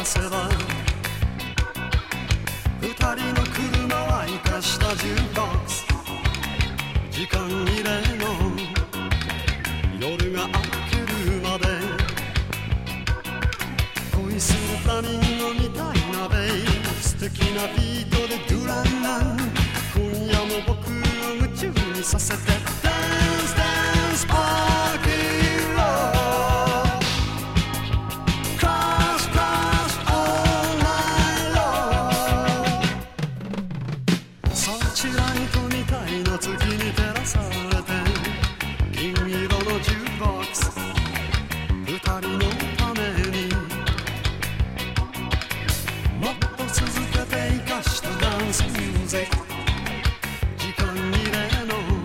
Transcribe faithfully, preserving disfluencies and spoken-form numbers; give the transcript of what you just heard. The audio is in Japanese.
せば二人の車は生かしたジュークボックス時間切れの夜が明けるまで恋するフラミンゴみたいなベイ素敵なビートでドゥランラン今夜も僕を夢中にさせて Dance Dance Party Road Cross Cross All Night Long サーチライトみたいな月に照らされて金色のジュークボックス二人のためにもっと続けて生かしたダンスミュージック時間に